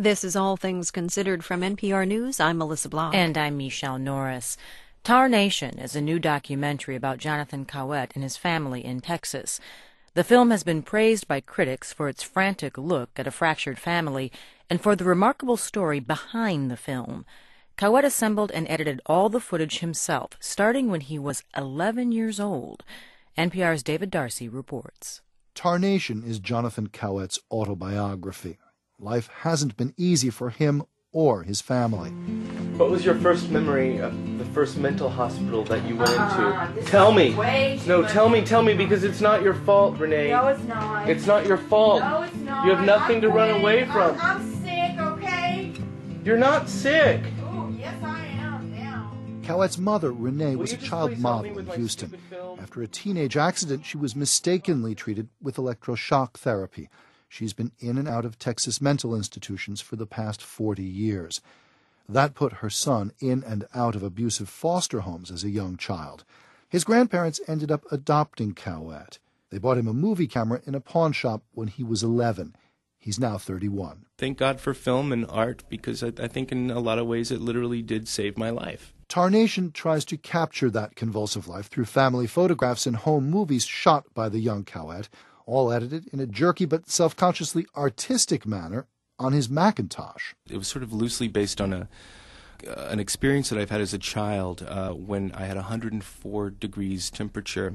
This is All Things Considered from NPR News. I'm Melissa Blau. And I'm Michelle Norris. Tar Nation is a new documentary about Jonathan Cowett and his family in Texas. The film has been praised by critics for its frantic look at a fractured family and for the remarkable story behind the film. Cowett assembled and edited all the footage himself, starting when he was 11 years old. NPR's David Darcy reports. Tar Nation is Jonathan Cowett's autobiography. Life hasn't been easy for him or his family. What was your first memory of the first mental hospital that you went into? Tell me. No, tell me, because it's not your fault, Renee. No, it's not. It's not your fault. No, it's not. You have nothing to run away from. I'm sick, okay? You're not sick. Oh, yes, I am now. Cowett's mother, Renee, was a child model in Houston. After a teenage accident, she was mistakenly treated with electroshock therapy. She's been in and out of Texas mental institutions for the past 40 years. That put her son in and out of abusive foster homes as a young child. His grandparents ended up adopting Cowett. They bought him a movie camera in a pawn shop when he was 11. He's now 31. Thank God for film and art, because I think in a lot of ways it literally did save my life. Tar Nation tries to capture that convulsive life through family photographs and home movies shot by the young Cowett, all edited in a jerky but self-consciously artistic manner on his Macintosh. It was sort of loosely based on an experience that I've had as a child when I had 104 degrees temperature.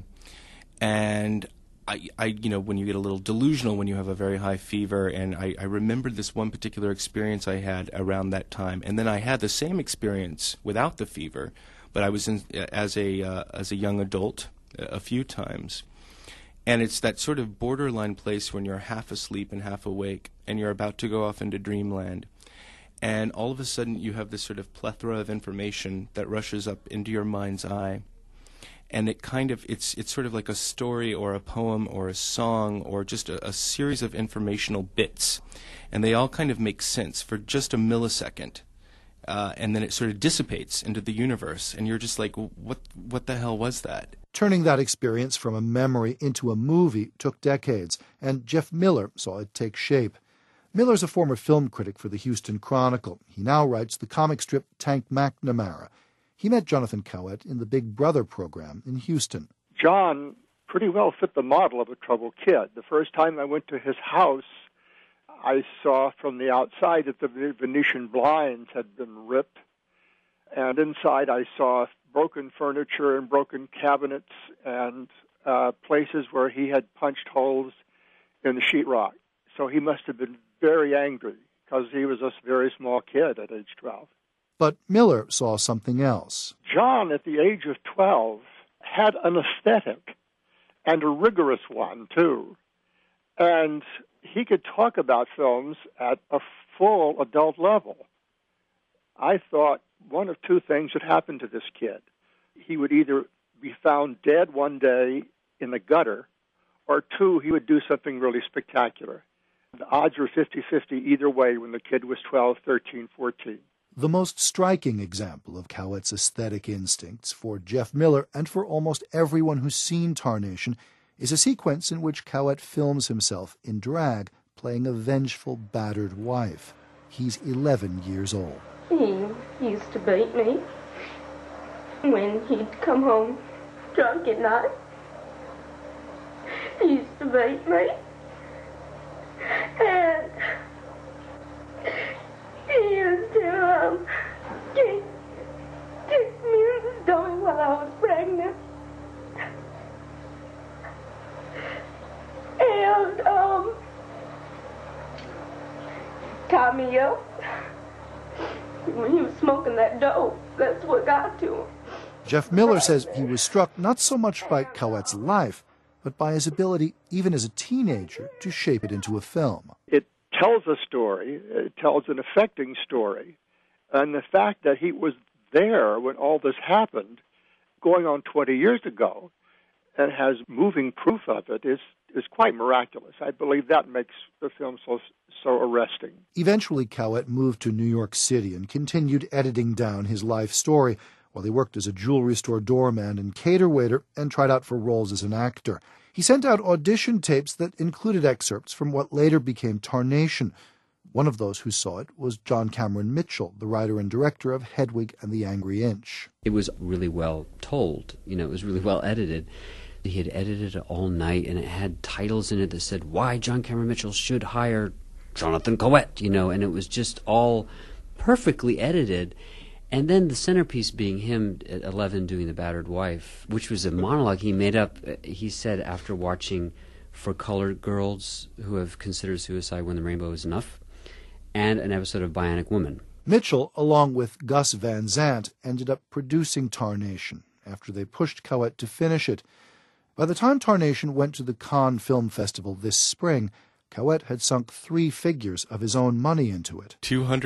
And I when you get a little delusional when you have a very high fever, and I remembered this one particular experience I had around that time. And then I had the same experience without the fever, but I was as a young adult a few times. And it's that sort of borderline place when you're half asleep and half awake, and you're about to go off into dreamland. And all of a sudden you have this sort of plethora of information that rushes up into your mind's eye. And it's sort of like a story or a poem or a song or just a series of informational bits. And they all kind of make sense for just a millisecond. And then it sort of dissipates into the universe, and you're just like, what the hell was that? Turning that experience from a memory into a movie took decades, and Jeff Miller saw it take shape. Miller's a former film critic for the Houston Chronicle. He now writes the comic strip Tank McNamara. He met Jonathan Cowett in the Big Brother program in Houston. John pretty well fit the model of a troubled kid. The first time I went to his house, I saw from the outside that the Venetian blinds had been ripped, and inside I saw broken furniture and broken cabinets and places where he had punched holes in the sheetrock. So he must have been very angry because he was a very small kid at age 12. But Miller saw something else. John, at the age of 12, had an aesthetic, and a rigorous one, too. And he could talk about films at a full adult level. I thought one of two things would happen to this kid. He would either be found dead one day in the gutter, or two, he would do something really spectacular. The odds were 50-50 either way when the kid was 12, 13, 14. The most striking example of Cowett's aesthetic instincts for Jeff Miller and for almost everyone who's seen Tar Nation is a sequence in which Cowett films himself in drag playing a vengeful, battered wife. He's 11 years old. He used to beat me when he'd come home drunk at night. He used to beat me. And he used to kick me in the stomach while I was pregnant. And tie me up. When he was smoking that dope, that's what got to him. Jeff Miller says he was struck not so much by Cowett's life, but by his ability, even as a teenager, to shape it into a film. It tells a story. It tells an affecting story. And the fact that he was there when all this happened, going on 20 years ago, and has moving proof of it is quite miraculous. I believe that makes the film so arresting. Eventually, Cowett moved to New York City and continued editing down his life story while he worked as a jewelry store doorman and cater waiter and tried out for roles as an actor. He sent out audition tapes that included excerpts from what later became Tar Nation. One of those who saw it was John Cameron Mitchell, the writer and director of Hedwig and the Angry Inch. It was really well told, it was really well edited. He had edited it all night, and it had titles in it that said, why John Cameron Mitchell should hire Jonathan Coët, and it was just all perfectly edited. And then the centerpiece being him at 11 doing The Battered Wife, which was a monologue he made up. He said after watching For Colored Girls Who Have Considered Suicide When the Rainbow Is Enough, and an episode of Bionic Woman. Mitchell, along with Gus Van Sant, ended up producing Tarnation after they pushed Coët to finish it. By the time Tarnation went to the Cannes Film Festival this spring, Coët had sunk 3 figures of his own money into it.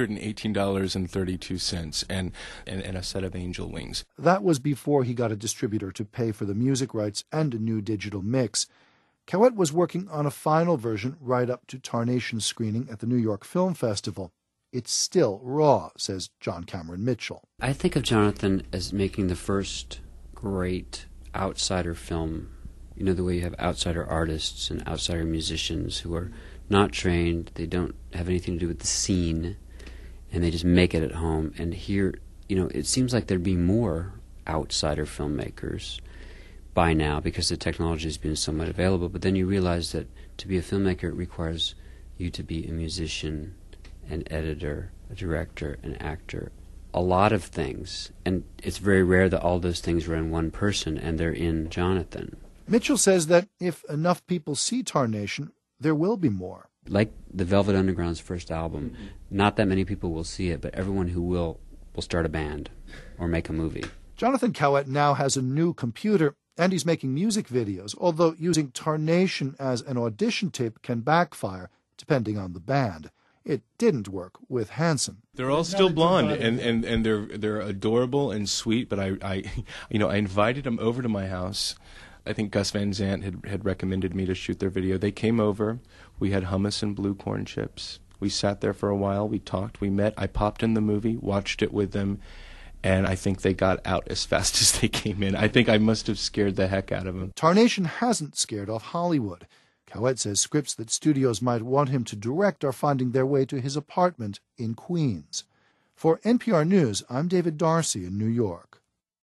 $218.32 and a set of angel wings. That was before he got a distributor to pay for the music rights and a new digital mix. Coët was working on a final version right up to Tarnation's screening at the New York Film Festival. It's still raw, says John Cameron Mitchell. I think of Jonathan as making the first great outsider film. The way you have outsider artists and outsider musicians who are not trained, they don't have anything to do with the scene, and they just make it at home. And here, it seems like there'd be more outsider filmmakers by now because the technology has been somewhat available. But then you realize that to be a filmmaker, it requires you to be a musician, an editor, a director, an actor, a lot of things. And it's very rare that all those things are in one person, and they're in Jonathan. Mitchell says that if enough people see Tarnation, there will be more. Like the Velvet Underground's first album, not that many people will see it, but everyone who will start a band or make a movie. Jonathan Coët now has a new computer, and he's making music videos, although using Tarnation as an audition tape can backfire, depending on the band. It didn't work with Hanson. They're all still blonde, and they're adorable and sweet, but I invited them over to my house. I think Gus Van Sant had recommended me to shoot their video. They came over. We had hummus and blue corn chips. We sat there for a while. We talked. We met. I popped in the movie, watched it with them, and I think they got out as fast as they came in. I think I must have scared the heck out of them. Tarnation hasn't scared off Hollywood. Coët says scripts that studios might want him to direct are finding their way to his apartment in Queens. For NPR News, I'm David Darcy in New York.